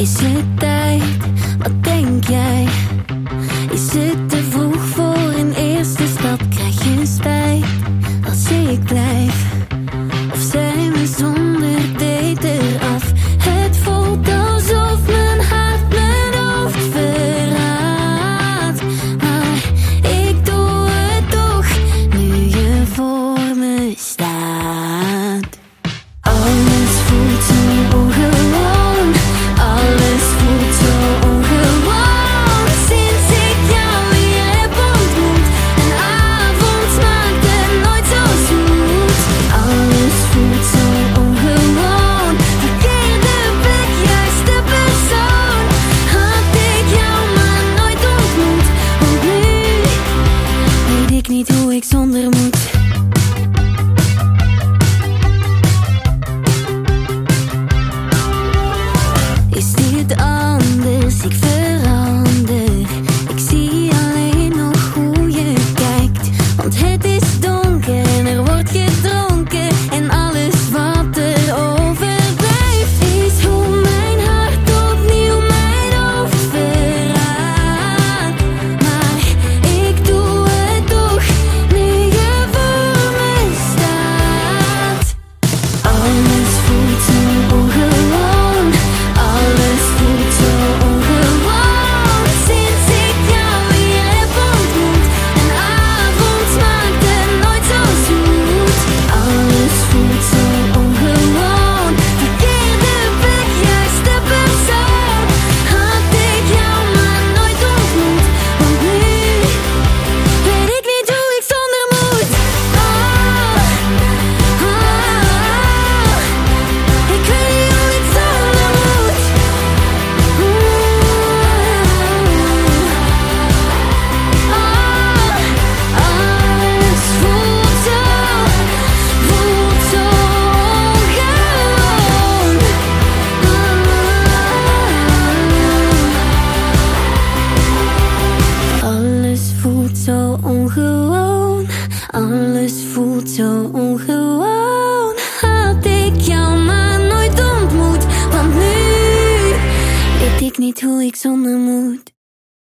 Is het tijd? Wat denk jij? Is het te vroeg voor een eerste stap? Krijg je spijt als ik blijf? Of zijn we zonder date eraf? Het voelt alsof mijn hart mijn hoofd verraadt. Maar ik doe het toch, nu je voor me staat. Alles voelt zo ongewoon. Alles voelt zo ongewoon. Sinds ik jou weer heb ontmoet. Een avond smaakte nooit zo zoet. Alles voelt zo ongewoon. Verkeerde plek, juiste persoon. Had ik jou maar nooit ontmoet. Want nu weet ik niet hoe ik zonder moet. Is dit anders? Ik verander. Ik zie alleen nog hoe je kijkt. Want het is donker en er wordt gedronken. En alles wat er overblijft is hoe mijn hart opnieuw mijn hoofd verraadt. Maar ik doe het toch, nu je voor me staat. Alles voelt zo ongewoon. Alles voelt zo ongewoon. Sinds ik jou weer heb ontmoet. Een avond smaakte nooit zo zoet. Alles voelt zo ongewoon. Verkeerde plek, juiste persoon. Had ik jou maar nooit ontmoet. Want nu weet ik niet hoe ik zonder moet. Ik weet niet hoe ik zonder moet. Alles voelt zo ongewoon. Alles voelt zo ongewoon. Alles voelt zo ongewoon. Had ik jou maar nooit ontmoet. Want nu weet ik niet hoe ik zonder moet.